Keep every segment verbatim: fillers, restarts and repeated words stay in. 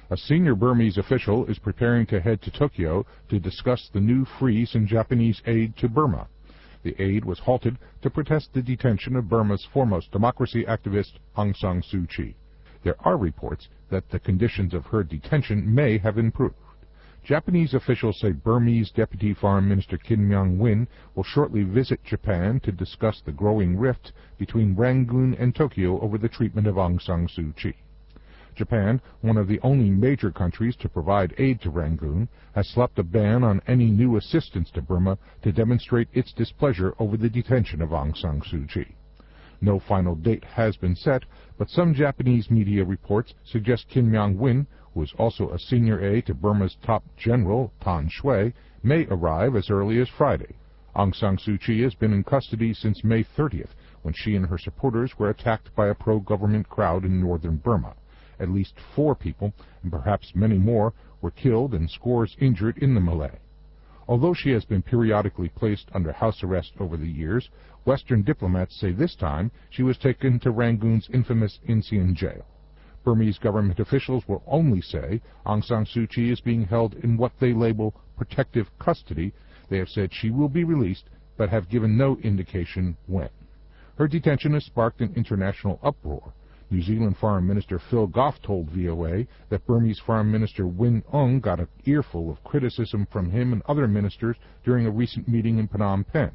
A senior Burmese official is preparing to head to Tokyo to discuss the new freeze in Japanese aid to Burma. The aid was halted to protest the detention of Burma's foremost democracy activist Aung San Suu Kyi. There are reports that the conditions of her detention may have improved. Japanese officials say Burmese Deputy Foreign Minister Kim Myong-win will shortly visit Japan to discuss the growing rift between Rangoon and Tokyo over the treatment of Aung San Suu Kyi. Japan, one of the only major countries to provide aid to Rangoon, has slapped a ban on any new assistance to Burma to demonstrate its displeasure over the detention of Aung San Suu Kyi. No final date has been set, but some Japanese media reports suggest Kim Myong-win, who is also a senior aide to Burma's top general, Tan Shui, may arrive as early as Friday. Aung San Suu Kyi has been in custody since May thirtieth, when she and her supporters were attacked by a pro-government crowd in northern Burma. At least four people, and perhaps many more, were killed and scores injured in the melee. Although she has been periodically placed under house arrest over the years, Western diplomats say this time she was taken to Rangoon's infamous Insein jail. Burmese government officials will only say Aung San Suu Kyi is being held in what they label protective custody. They have said she will be released, but have given no indication when. Her detention has sparked an international uproar. New Zealand Foreign Minister Phil Goff told V O A that Burmese Foreign Minister Win Aung got an earful of criticism from him and other ministers during a recent meeting in Phnom Penh.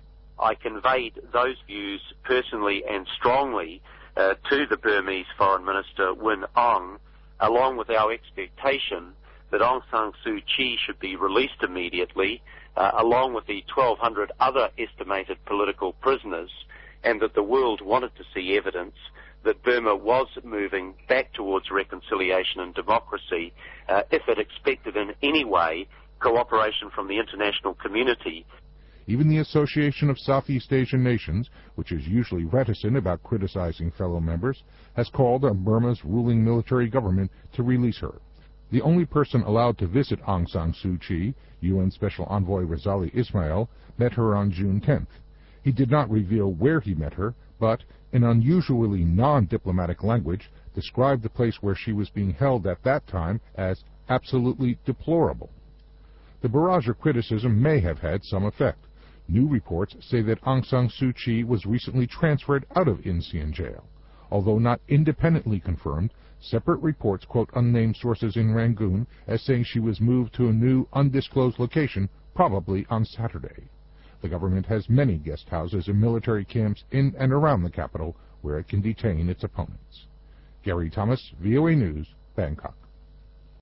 I conveyed those views personally and strongly uh, to the Burmese Foreign Minister Win Aung, along with our expectation that Aung San Suu Kyi should be released immediately, uh, along with the twelve hundred other estimated political prisoners, and that the world wanted to see evidence that Burma was moving back towards reconciliation and democracy, uh, if it expected in any way cooperation from the international community. Even the Association of Southeast Asian Nations, which is usually reticent about criticizing fellow members, has called on Burma's ruling military government to release her. The only person allowed to visit Aung San Suu Kyi, U N Special Envoy Razali Ismail, met her on June tenth. He did not reveal where he met her, but, in unusually non-diplomatic language, described the place where she was being held at that time as absolutely deplorable. The barrage of criticism may have had some effect. New reports say that Aung San Suu Kyi was recently transferred out of Insein jail. Although not independently confirmed, separate reports quote unnamed sources in Rangoon as saying she was moved to a new, undisclosed location, probably on Saturday. The government has many guest houses and military camps in and around the capital where it can detain its opponents. Gary Thomas, V O A News, Bangkok.